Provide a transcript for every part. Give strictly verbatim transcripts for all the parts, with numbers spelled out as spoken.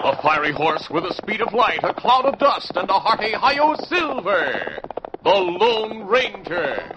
A fiery horse with the speed of light, a cloud of dust, and a hearty Hi-Yo Silver, the Lone Ranger.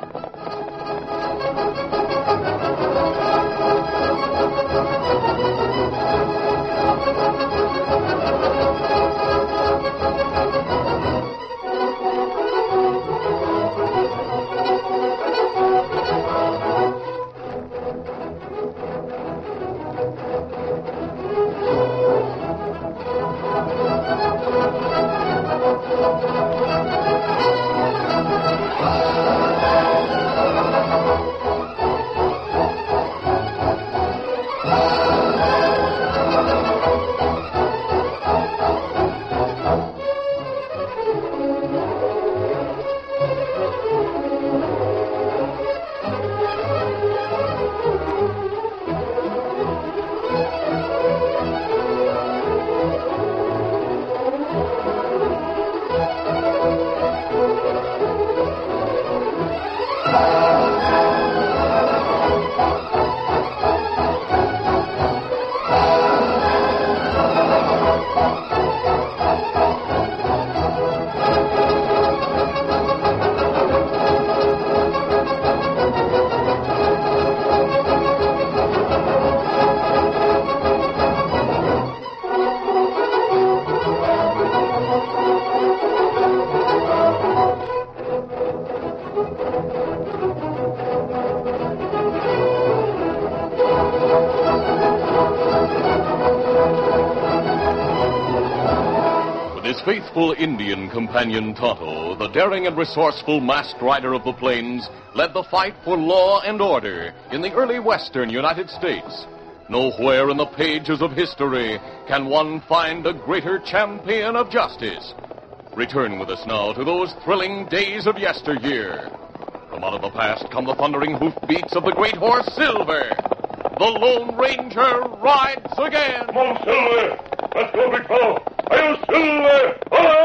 Faithful Indian companion Tonto, the daring and resourceful masked rider of the plains, led the fight for law and order in the early western United States. Nowhere in the pages of history can one find a greater champion of justice. Return with us now to those thrilling days of yesteryear. From out of the past come the thundering hoofbeats of the great horse Silver. The Lone Ranger rides again. Come on, Silver. Let's go, big fellow. Hi-Yo Silver!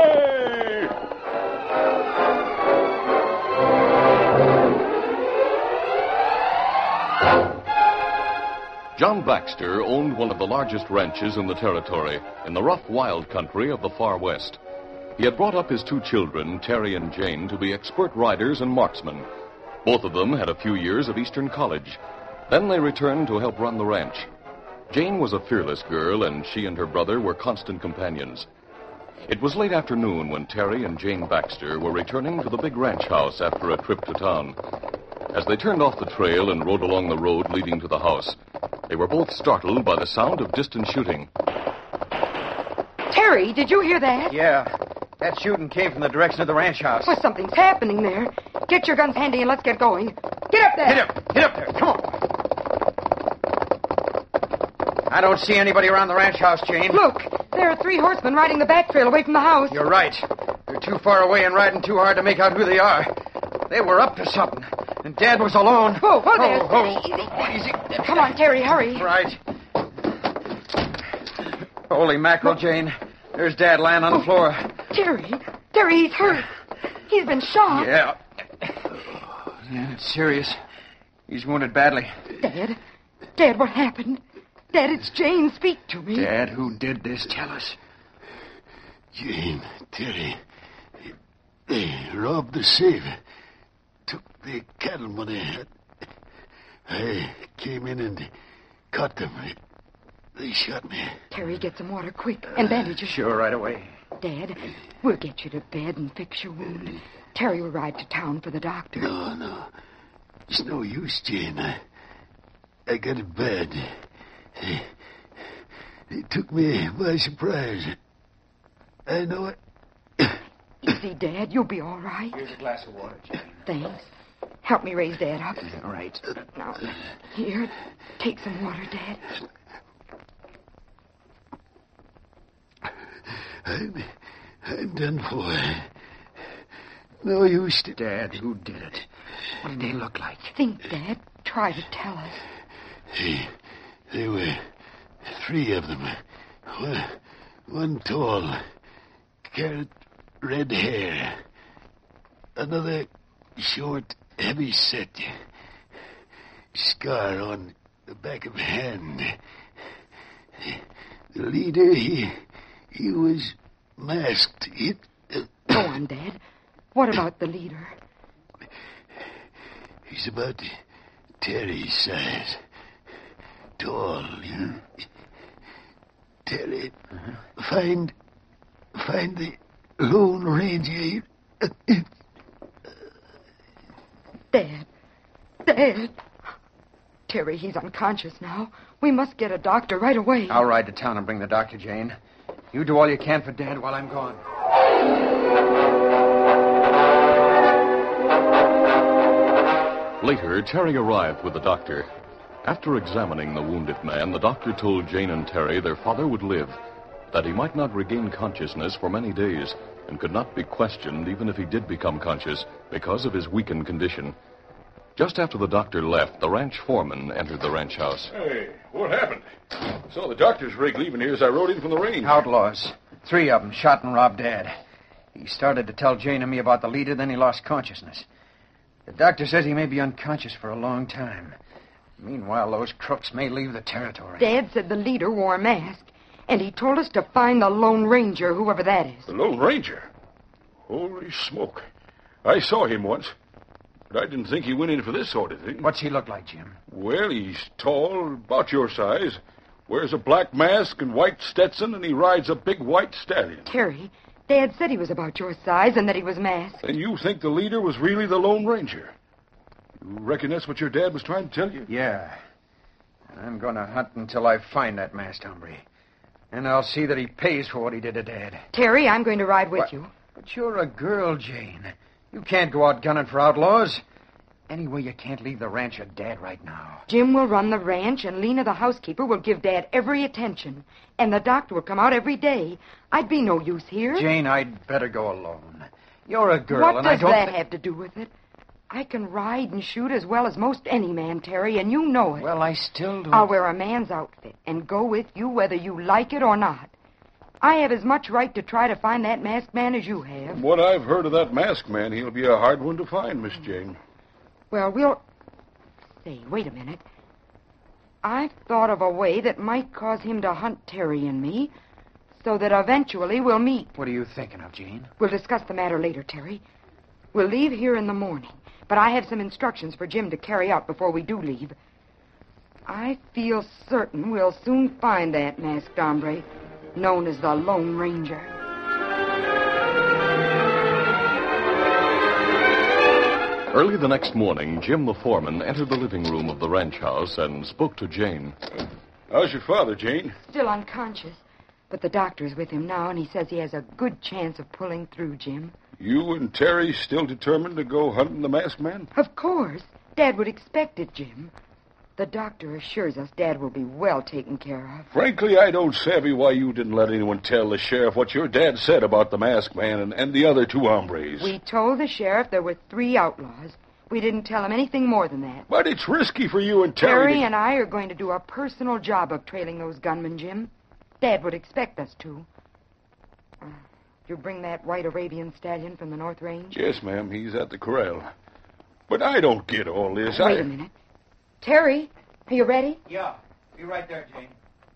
Away! John Baxter owned one of the largest ranches in the territory, in the rough, wild country of the far west. He had brought up his two children, Terry and Jane, to be expert riders and marksmen. Both of them had a few years of Eastern college. Then they returned to help run the ranch. Jane was a fearless girl, and she and her brother were constant companions. It was late afternoon when Terry and Jane Baxter were returning to the big ranch house after a trip to town. As they turned off the trail and rode along the road leading to the house, they were both startled by the sound of distant shooting. Terry, did you hear that? Yeah. That shooting came from the direction of the ranch house. Well, something's happening there. Get your guns handy and let's get going. Get up there. Get up. Get up there. Come on. I don't see anybody around the ranch house, Jane. Look, there are three horsemen riding the back trail away from the house. You're right. They're too far away and riding too hard to make out who they are. They were up to something, and Dad was alone. Whoa, whoa there. Oh, Easy. Easy. Come on, Terry, hurry. Right. Holy mackerel, Jane. There's Dad lying on the floor. Terry, Terry, he's hurt. He's been shot. Yeah. Yeah, it's serious. He's wounded badly. Dad, Dad, what happened? Dad, it's Jane. Speak to me. Dad, who did this? Tell us. Jane, Terry, they robbed the safe. Took the cattle money. I came in and caught them. They shot me. Terry, get some water quick and bandages. Sure, right away. Dad, we'll get you to bed and fix your wound. Terry will ride to town for the doctor. No, no. It's no use, Jane. I, I got it bad. They, they took me by surprise. I know it. Easy, Dad. You'll be all right. Here's a glass of water, Jane. Thanks. Help me raise Dad up. All right. Now, here, take some water, Dad. I'm, I'm done for. No use to... Dad, who did it? What did they look like? Think, Dad. Try to tell us. They, they were three of them. One, one tall, carrot red hair. Another short, heavy set. Scar on the back of the hand. The leader, he... he was masked. It, uh, Go on, Dad. What about the leader? He's about Terry's size. Tall, you know. Terry, uh-huh. find, find the Lone Ranger. Dad. Dad. Terry, he's unconscious now. We must get a doctor right away. I'll ride to town and bring the doctor, Jane. You do all you can for Dad while I'm gone. Later, Terry arrived with the doctor. After examining the wounded man, the doctor told Jane and Terry their father would live, that he might not regain consciousness for many days, and could not be questioned even if he did become conscious because of his weakened condition. Just after the doctor left, the ranch foreman entered the ranch house. Hey, what happened? Saw the doctor's rig leaving here as I rode in from the range. Outlaws. Three of them shot and robbed Dad. He started to tell Jane and me about the leader, then he lost consciousness. The doctor says he may be unconscious for a long time. Meanwhile, those crooks may leave the territory. Dad said the leader wore a mask, and he told us to find the Lone Ranger, whoever that is. The Lone Ranger? Holy smoke. I saw him once, but I didn't think he went in for this sort of thing. What's he look like, Jim? Well, he's tall, about your size, wears a black mask and white Stetson, and he rides a big white stallion. Terry, Dad said he was about your size and that he was masked. And you think the leader was really the Lone Ranger? You reckon that's what your dad was trying to tell you? Yeah. And I'm going to hunt until I find that masked hombre. And I'll see that he pays for what he did to Dad. Terry, I'm going to ride with what? you. But you're a girl, Jane. You can't go out gunning for outlaws. Anyway, you can't leave the ranch at Dad right now. Jim will run the ranch, and Lena, the housekeeper, will give Dad every attention. And the doctor will come out every day. I'd be no use here. Jane, I'd better go alone. You're a girl, what and does I don't... that th- have to do with it? I can ride and shoot as well as most any man, Terry, and you know it. Well, I still don't... I'll wear a man's outfit and go with you whether you like it or not. I have as much right to try to find that masked man as you have. From what I've heard of that masked man, he'll be a hard one to find, Miss Jane. Well, we'll... Say, wait a minute. I've thought of a way that might cause him to hunt Terry and me, so that eventually we'll meet. What are you thinking of, Jane? We'll discuss the matter later, Terry. We'll leave here in the morning, but I have some instructions for Jim to carry out before we do leave. I feel certain we'll soon find that masked hombre, known as the Lone Ranger. Early the next morning, Jim the foreman entered the living room of the ranch house and spoke to Jane. Uh, how's your father, Jane? Still unconscious, but the doctor's with him now, and he says he has a good chance of pulling through, Jim. You and Terry still determined to go hunting the masked man? Of course. Dad would expect it, Jim. The doctor assures us Dad will be well taken care of. Frankly, I don't savvy why you didn't let anyone tell the sheriff what your dad said about the masked man and, and the other two hombres. We told the sheriff there were three outlaws. We didn't tell him anything more than that. But it's risky for you and Terry Terry to... and I are going to do a personal job of trailing those gunmen, Jim. Dad would expect us to. Uh, did you bring that white Arabian stallion from the North Range? Yes, ma'am. He's at the corral. But I don't get all this. Wait I... a minute. Terry, are you ready? Yeah. Be right there, Jane.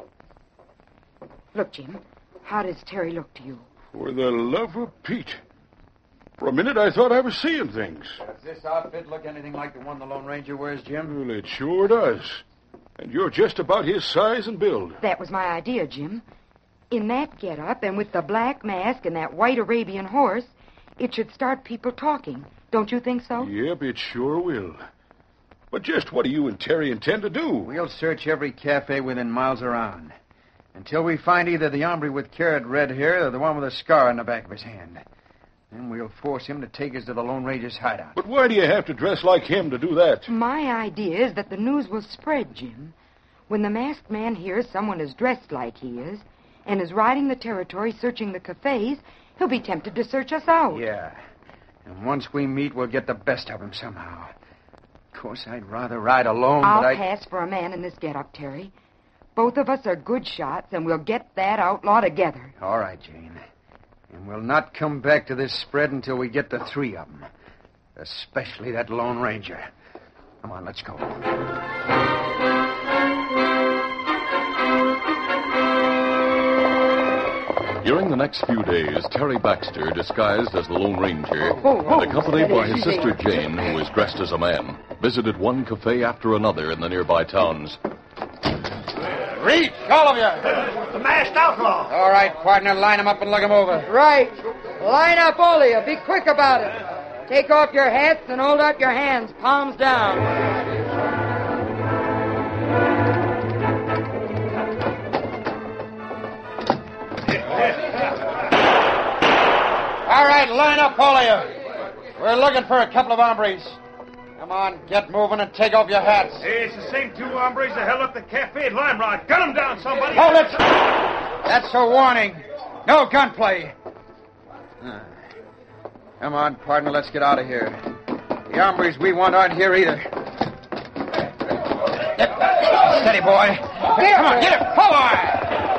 Look, Jim. How does Terry look to you? For the love of Pete. For a minute, I thought I was seeing things. Does this outfit look anything like the one the Lone Ranger wears, Jim? Well, it sure does. And you're just about his size and build. That was my idea, Jim. In that get-up and with the black mask and that white Arabian horse, it should start people talking. Don't you think so? Yep, it sure will. But just what do you and Terry intend to do? We'll search every cafe within miles around until we find either the hombre with carrot red hair or the one with a scar on the back of his hand. Then we'll force him to take us to the Lone Ranger's hideout. But why do you have to dress like him to do that? My idea is that the news will spread, Jim. When the masked man hears someone is dressed like he is and is riding the territory searching the cafes, he'll be tempted to search us out. Yeah. And once we meet, we'll get the best of him somehow. Of course, I'd rather ride alone, I'll but I... pass for a man in this get-up, Terry. Both of us are good shots, and we'll get that outlaw together. All right, Jane. And we'll not come back to this spread until we get the three of them. Especially that Lone Ranger. Come on, let's go. During the next few days, Terry Baxter, disguised as the Lone Ranger, and accompanied by his sister Jane, who was dressed as a man, visited one cafe after another in the nearby towns. Reach, all of you. The masked outlaw. All right, partner, line them up and look them over. Right. Line up, all of you. Be quick about it. Take off your hats and hold out your hands, palms down. All right, line up, all of you. We're looking for a couple of hombres. Come on, get moving and take off your hats. Hey, it's the same two hombres that held up the cafe at Lime Rock. Gun them down, somebody. Hold it. That's a warning. No gunplay. Ah. Come on, partner, let's get out of here. The hombres we want aren't here either. Steady, boy. Come on, get him. Forward!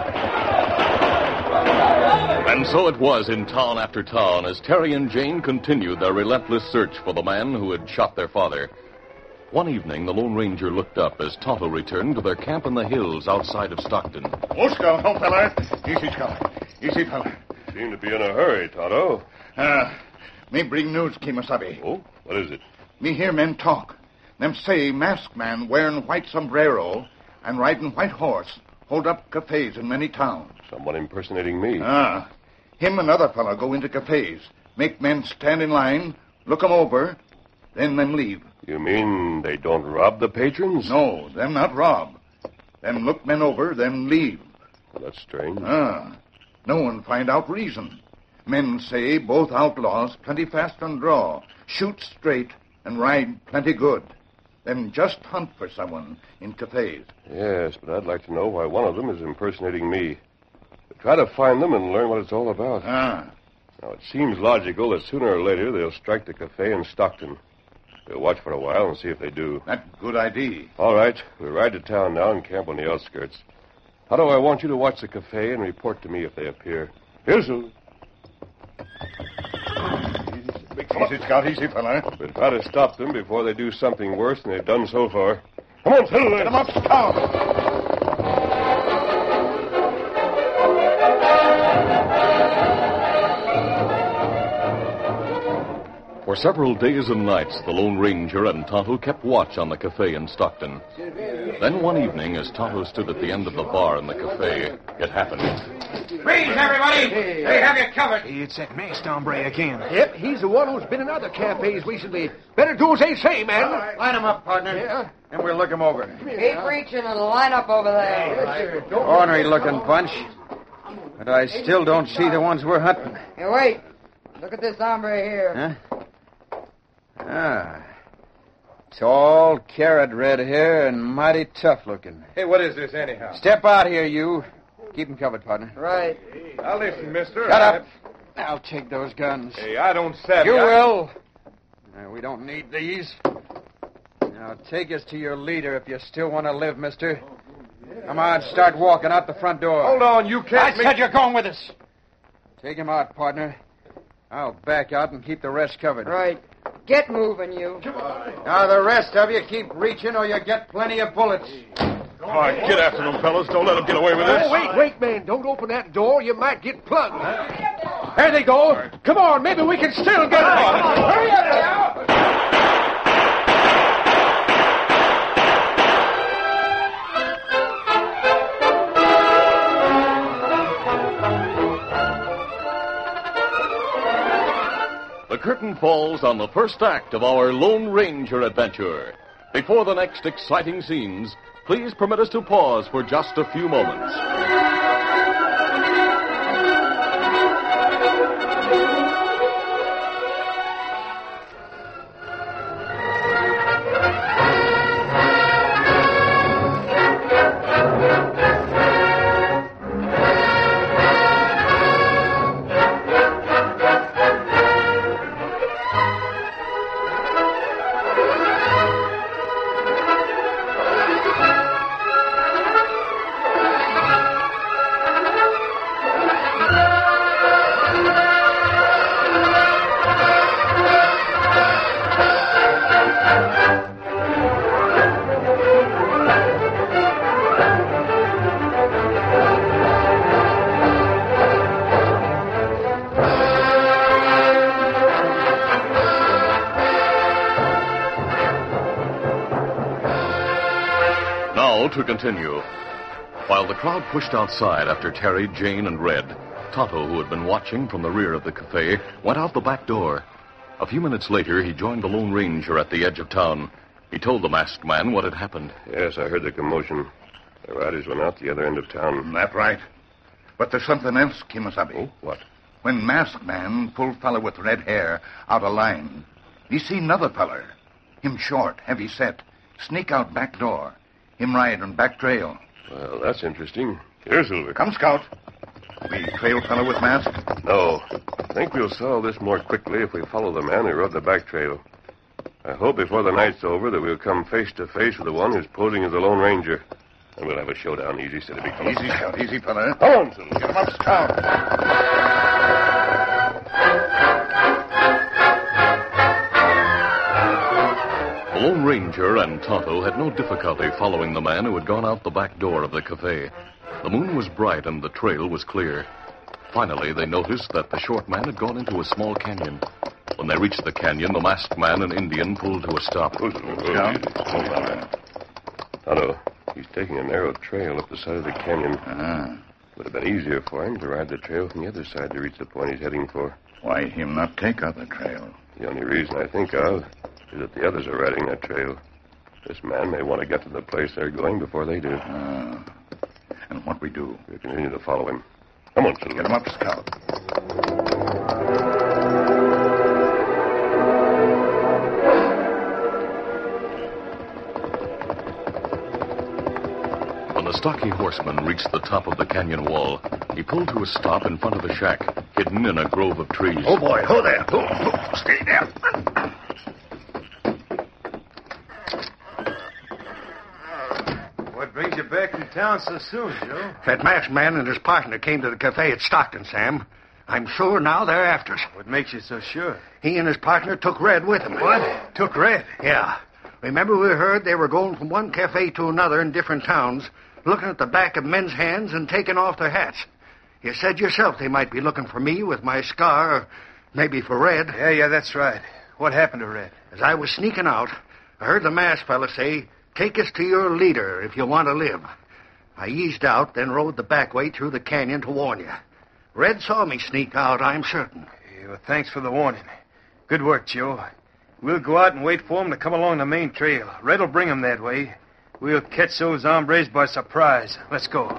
And so it was in town after town as Terry and Jane continued their relentless search for the man who had shot their father. One evening, the Lone Ranger looked up as Tonto returned to their camp in the hills outside of Stockton. Oh, Scout, oh, fella. Easy, Scout. Easy, fella. Seem to be in a hurry, Tonto. Uh, me bring news, Kemosabe. Oh, what is it? Me hear men talk. Them say masked man wearing white sombrero and riding white horse hold up cafes in many towns. Someone impersonating me. Ah. Him and other fella go into cafes, make men stand in line, look 'em over, then them leave. You mean they don't rob the patrons? No, them not rob. Them look men over, then leave. Well, that's strange. Ah. No one find out reason. Men say both outlaws plenty fast on draw, shoot straight, and ride plenty good. Them just hunt for someone in cafes. Yes, but I'd like to know why one of them is impersonating me. Try to find them and learn what it's all about. Ah. Now, it seems logical that sooner or later they'll strike the cafe in Stockton. We'll watch for a while and see if they do. That's a good idea. All right. We'll ride to town now and camp on the outskirts. How do I want you to watch the cafe and report to me if they appear? Here's a... Easy, Scout, easy, fella. We'll try to stop them before they do something worse than they've done so far. Come on, settle there. Get 'em up, Scout. For several days and nights, the Lone Ranger and Tonto kept watch on the cafe in Stockton. Then one evening, as Tonto stood at the end of the bar in the cafe, it happened. Freeze, everybody! They have you covered. It's that masked hombre again. Yep, he's the one who's been in other cafes recently. Better do as they say, man. Right. Line them up, partner. Yeah. And we'll look them over. Keep reaching and line up over there. Ornery-looking bunch. But I still don't see the ones we're hunting. Hey, wait. Look at this hombre here. Huh? Ah. Tall, carrot red hair, and mighty tough looking. Hey, what is this anyhow? Step out here, you. Keep him covered, partner. Right. Now listen, mister. Shut up. I'll take those guns. Hey, I don't savvy. You I... will. No, we don't need these. Now, take us to your leader if you still want to live, mister. Come on, start walking out the front door. Hold on, you can't... I make... said you're going with us. Take him out, partner. I'll back out and keep the rest covered. Right. Get moving, you. Now, the rest of you keep reaching or you get plenty of bullets. All right, get after them, fellas. Don't let them get away with this. Oh, wait, wait, man. Don't open that door. You might get plugged. There they go. Come on, maybe we can still get them. Hurry up now. The curtain falls on the first act of our Lone Ranger adventure. Before the next exciting scenes, please permit us to pause for just a few moments. to continue. While the crowd pushed outside after Terry, Jane, and Red, Tonto, who had been watching from the rear of the cafe, went out the back door. A few minutes later, he joined the Lone Ranger at the edge of town. He told the masked man what had happened. Yes, I heard the commotion. The riders went out the other end of town. That's right. But there's something else, Kimasabi. Oh, what? When masked man pulled fella with red hair out of line, he see another feller. Him short, heavy set, sneak out back door. Him ride on back trail. Well, that's interesting. Here, Silver. Come, Scout. We trail fella with mask? No. I think we'll solve this more quickly if we follow the man who rode the back trail. I hope before the night's over that we'll come face to face with the one who's posing as the Lone Ranger. And we'll have a showdown easy, steady, big fella. Easy, Scout. Easy, fella. Come on, Silver. Get him up, Scout. The Lone Ranger and Tonto had no difficulty following the man who had gone out the back door of the cafe. The moon was bright and the trail was clear. Finally, they noticed that the short man had gone into a small canyon. When they reached the canyon, the masked man and Indian pulled to a stop. Scout. Tonto, he's taking a narrow trail up the side of the canyon. Ah. Would have been easier for him to ride the trail from the other side to reach the point he's heading for. Why him not take other trail? The only reason I think of is that the others are riding that trail. This man may want to get to the place they're going before they do. Ah. And what we do? We continue to follow him. Come on, Silver. Get him up, Scout. When the stocky horseman reached the top of the canyon wall, he pulled to a stop in front of the shack, hidden in a grove of trees. Oh, boy. Ho there. Ho, ho. Stay there. What brings you back to town so soon, Joe? That masked man and his partner came to the cafe at Stockton, Sam. I'm sure now they're after us. What makes you so sure? He and his partner took Red with them. What? Took Red? Yeah. Remember we heard they were going from one cafe to another in different towns, looking at the back of men's hands and taking off their hats. You said yourself they might be looking for me with my scar, or maybe for Red. Yeah, yeah, that's right. What happened to Red? As I was sneaking out, I heard the masked fella say, "Take us to your leader if you want to live." I eased out, then rode the back way through the canyon to warn you. Red saw me sneak out, I'm certain. Yeah, well, thanks for the warning. Good work, Joe. We'll go out and wait for him to come along the main trail. Red'll bring him that way. We'll catch those hombres by surprise. Let's go.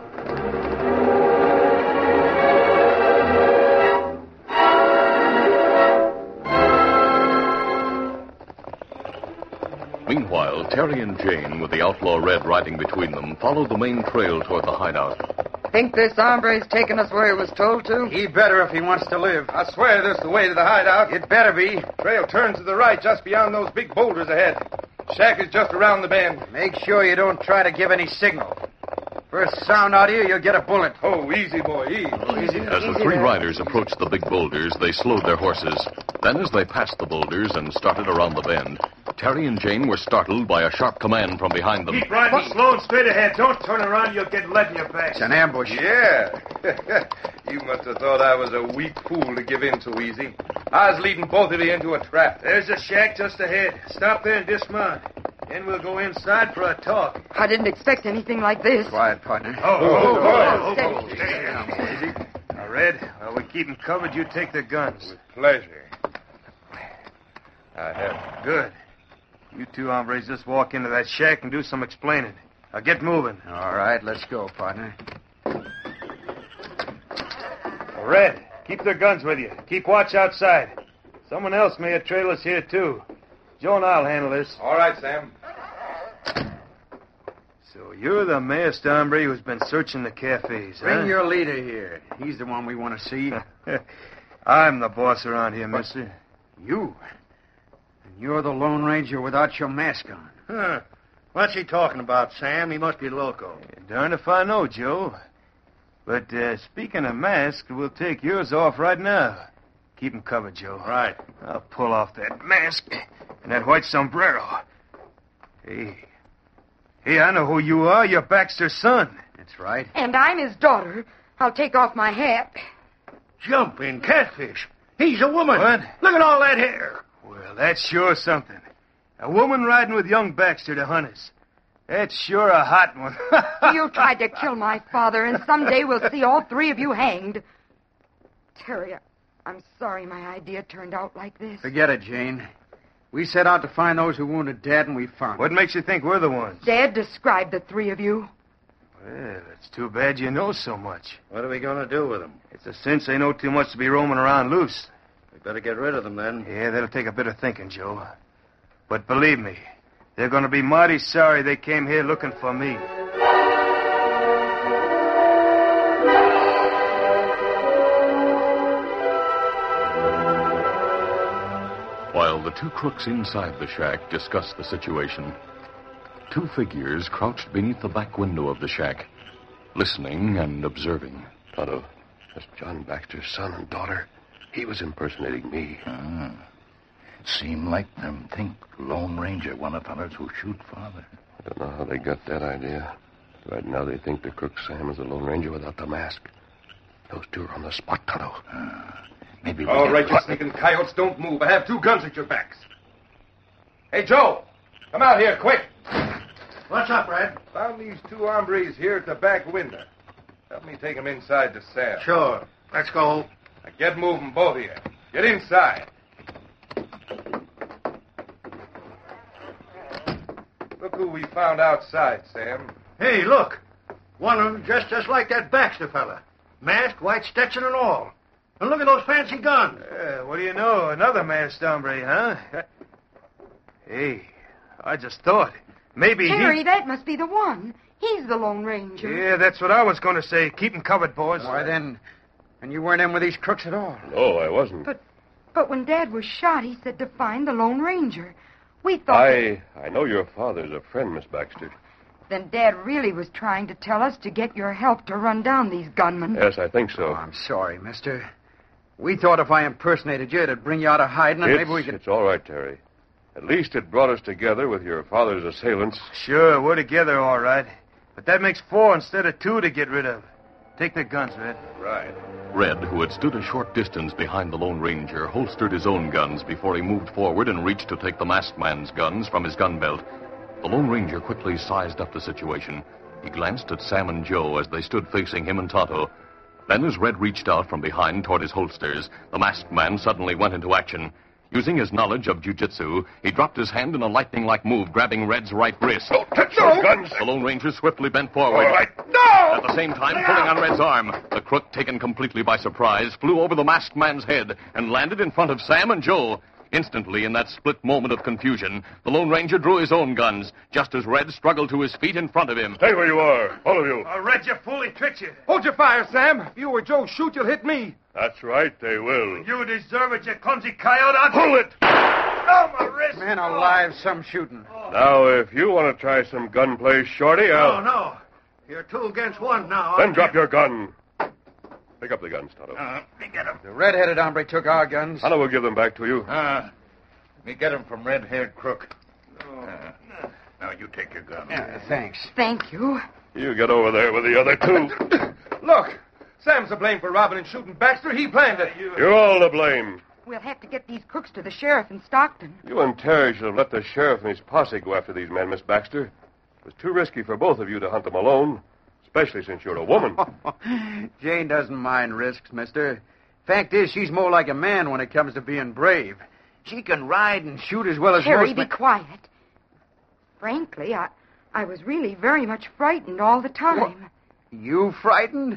Meanwhile, Terry and Jane, with the outlaw Red riding between them, followed the main trail toward the hideout. Think this hombre's taking us where he was told to? He better if he wants to live. I swear this is the way to the hideout. It better be. Trail turns to the right just beyond those big boulders ahead. Shack is just around the bend. Make sure you don't try to give any signal. First sound out of you, you'll get a bullet. Oh, easy, boy, easy. Easy. As the three riders approached the big boulders, they slowed their horses. Then, as they passed the boulders and started around the bend, Terry and Jane were startled by a sharp command from behind them. Keep riding slow and straight ahead. Don't turn around. You'll get lead in your back. It's an ambush. Yeah. You must have thought I was a weak fool to give in so easy. I was leading both of you into a trap. There's a shack just ahead. Stop there and dismount. Then we'll go inside for a talk. I didn't expect anything like this. Quiet, partner. Oh, oh, oh, oh, Steady. oh, steady now, easy. Now, Red, while we keep them covered, you take the guns. With pleasure. I have. Good. You two hombres just walk into that shack and do some explaining. Now, get moving. All right, let's go, partner. Red, keep their guns with you. Keep watch outside. Someone else may have trailed us here, too. Joe and I'll handle this. All right, Sam. So you're the masked hombre who's been searching the cafes, Bring huh? your leader here. He's the one we want to see. I'm the boss around here, mister. You? And you're the Lone Ranger without your mask on. Huh. What's he talking about, Sam? He must be loco. Darn if I know, Joe. But uh, speaking of masks, we'll take yours off right now. Keep 'em covered, Joe. Right. I'll pull off that mask and that white sombrero. Hey. Hey, I know who you are. You're Baxter's son. That's right. And I'm his daughter. I'll take off my hat. Jumping catfish. He's a woman. What? Look at all that hair. Well, that's sure something. A woman riding with young Baxter to hunt us. It's sure a hot one. You tried to kill my father, and someday we'll see all three of you hanged. Terry, I- I'm sorry my idea turned out like this. Forget it, Jane. We set out to find those who wounded Dad, and we found What them. makes you think we're the ones? Dad described the three of you. Well, it's too bad you know so much. What are we going to do with them? It's a cinch they know too much to be roaming around loose. We better get rid of them then. Yeah, that'll take a bit of thinking, Joe. But believe me, they're going to be mighty sorry they came here looking for me. While the two crooks inside the shack discussed the situation, two figures crouched beneath the back window of the shack, listening and observing. Tonto, that's John Baxter's son and daughter. He was impersonating me. Ah. Seemed like them think Lone Ranger one of fellas who shoot father. I don't know how they got that idea. Right now they think the crook Sam is the Lone Ranger without the mask. Those two are on the spot, Tonto. Ah. Maybe we All get right, you caught- sneaking coyotes, don't move. I have two guns at your backs. Hey, Joe, come out here, quick. What's up, Red? Found these two hombres here at the back window. Help me take them inside to Sam. Sure. Let's go. Now get moving, both of you. Get inside. Look who we found outside, Sam. Hey, look. One of them dressed just like that Baxter fella. Mask, white Stetson and all. And look at those fancy guns. Uh, what do you know? Another masked hombre, huh? Hey, I just thought. Maybe Terry, he... that must be the one. He's the Lone Ranger. Yeah, that's what I was going to say. Keep 'em covered, boys. Why, then, and you weren't in with these crooks at all. No, I wasn't. But but when Dad was shot, he said to find the Lone Ranger. We thought I I know your father's a friend, Miss Baxter. then Dad really was trying to tell us to get your help to run down these gunmen. Yes, I think so. Oh, I'm sorry, mister. We thought if I impersonated you, it'd bring you out of hiding, and it's, maybe we could... it's all right, Terry. At least it brought us together with your father's assailants. Sure, we're together, all right. But that makes four instead of two to get rid of. Take the guns, Red. Right. Red, who had stood a short distance behind the Lone Ranger, holstered his own guns before he moved forward and reached to take the masked man's guns from his gun belt. The Lone Ranger quickly sized up the situation. He glanced at Sam and Joe as they stood facing him and Tonto. Then, as Red reached out from behind toward his holsters, the masked man suddenly went into action. Using his knowledge of jiu-jitsu, he dropped his hand in a lightning-like move, grabbing Red's right wrist. Don't touch those guns! The Lone Ranger swiftly bent forward. All right. No! At the same time, pulling on Red's arm, the crook, taken completely by surprise, flew over the masked man's head and landed in front of Sam and Joe. Instantly, in that split moment of confusion, the Lone Ranger drew his own guns, just as Red struggled to his feet in front of him. Stay where you are, all of you. Uh, Red, you fool, he tricked you. Hold your fire, Sam. If you or Joe shoot, you'll hit me. That's right, they will. You deserve it, you clumsy coyote. I'll... Pull it! Oh, my wrist. Man alive, some shooting. Now, if you want to try some gunplay, Shorty, No, I'll... no. You're two against one now. Then drop your gun. Pick up the guns, Tonto. Uh, me get him. The red-headed hombre took our guns. Tonto will give them back to you. Uh, me get him from red-haired crook. Uh, now you take your gun. Yeah, thanks. Thank you. You get over there with the other two. Look, Sam's to blame for robbing and shooting Baxter. He planned it. You... You're all to blame. We'll have to get these crooks to the sheriff in Stockton. You and Terry should have let the sheriff and his posse go after these men, Miss Baxter. It was too risky for both of you to hunt them alone, especially since you're a woman. Jane doesn't mind risks, mister. Fact is, she's more like a man when it comes to being brave. She can ride and shoot as well as Terry, most be men. quiet. Frankly, I, I was really very much frightened all the time. You frightened?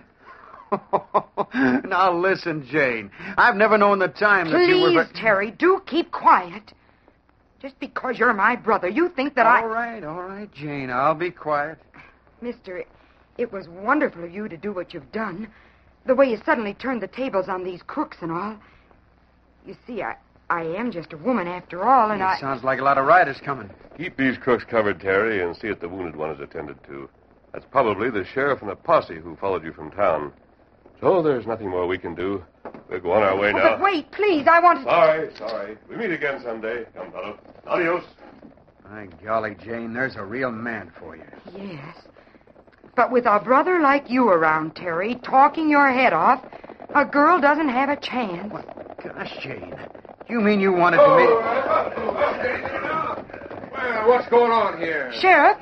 Now listen, Jane. I've never known the time that you were... Please, Terry, do keep quiet. Just because you're my brother, you think that I... All right, all right, Jane. I'll be quiet. Mister, it, it was wonderful of you to do what you've done. The way you suddenly turned the tables on these crooks and all. You see, I, I am just a woman after all, and It I... sounds like a lot of riders coming. Keep these crooks covered, Terry, and see that the wounded one is attended to. That's probably the sheriff and the posse who followed you from town. So there's nothing more we can do. We'll go on our way Oh, now. but wait, please, I want to... Sorry, sorry. We meet again someday. Come, fellow. Adios. My golly, Jane, there's a real man for you. Yes. But with a brother like you around, Terry, talking your head off, a girl doesn't have a chance. Gosh, Jane. You mean you wanted to meet... Well, what's going on here? Sheriff,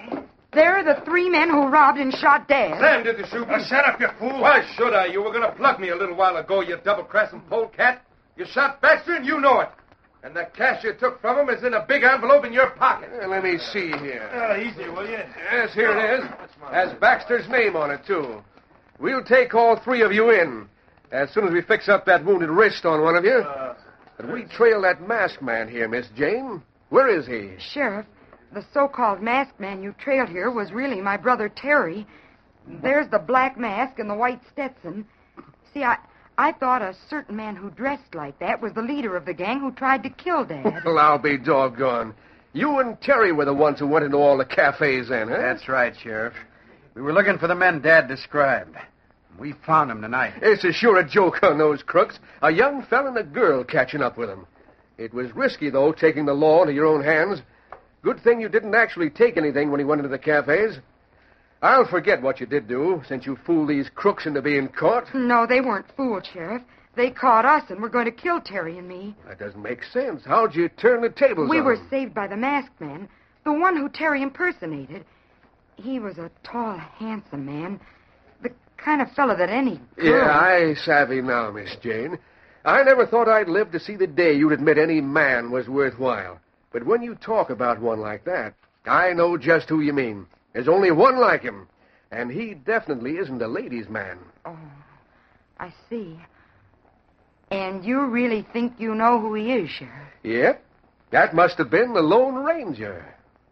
They're the three men who robbed and shot Dad. Sam did the shooting. Uh, shut up, you fool. Why should I? You were going to plug me a little while ago, you double-crossing polecat. You shot Baxter, and you know it. And the cash you took from him is in a big envelope in your pocket. Uh, let me see here. Uh, easy, will you? Yes, here it is. Has Baxter's name on it, too. We'll take all three of you in as soon as we fix up that wounded wrist on one of you. Uh, but we trail that masked man here, Miss Jane. Where is he? Sheriff, the so-called masked man you trailed here was really my brother Terry. There's the black mask and the white Stetson. See, I... I thought a certain man who dressed like that was the leader of the gang who tried to kill Dad. Well, I'll be doggone. You and Terry were the ones who went into all the cafes then, huh? That's right, Sheriff. We were looking for the men Dad described. We found them tonight. It's a sure a joke on those crooks. A young fella and a girl catching up with them. It was risky, though, taking the law into your own hands. Good thing you didn't actually take anything when he went into the cafes. I'll forget what you did do, since you fooled these crooks into being caught. No, they weren't fooled, Sheriff. They caught us and were going to kill Terry and me. That doesn't make sense. How'd you turn the tables We on were them? saved by the masked man, the one who Terry impersonated. He was a tall, handsome man, the kind of fellow that any girl... Yeah, I savvy now, Miss Jane. I never thought I'd live to see the day you'd admit any man was worthwhile. But when you talk about one like that, I know just who you mean. There's only one like him, and he definitely isn't a ladies' man. Oh, I see. And you really think you know who he is, Sheriff? Yep. That must have been the Lone Ranger.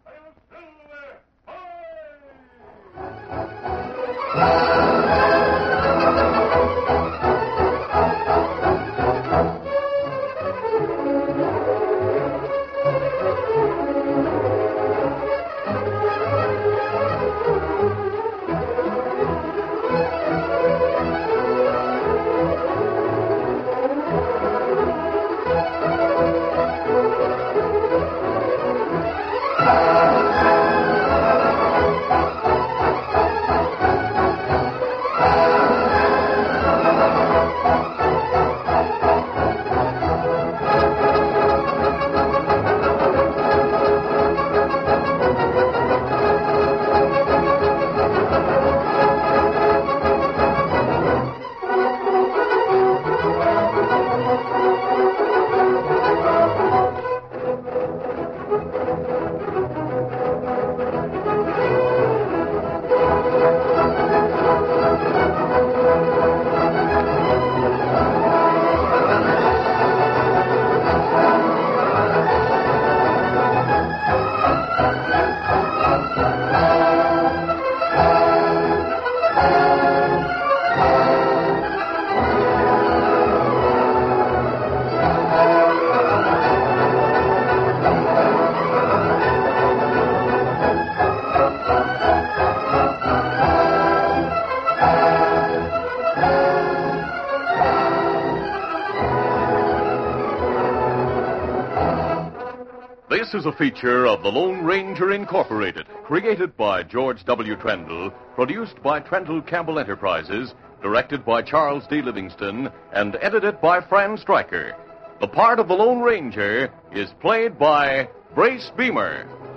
This is a feature of the Lone Ranger Incorporated, created by George W. Trendle, produced by Trendle Campbell Enterprises, directed by Charles D. Livingston, and edited by Fran Stryker. The part of the Lone Ranger is played by Brace Beamer.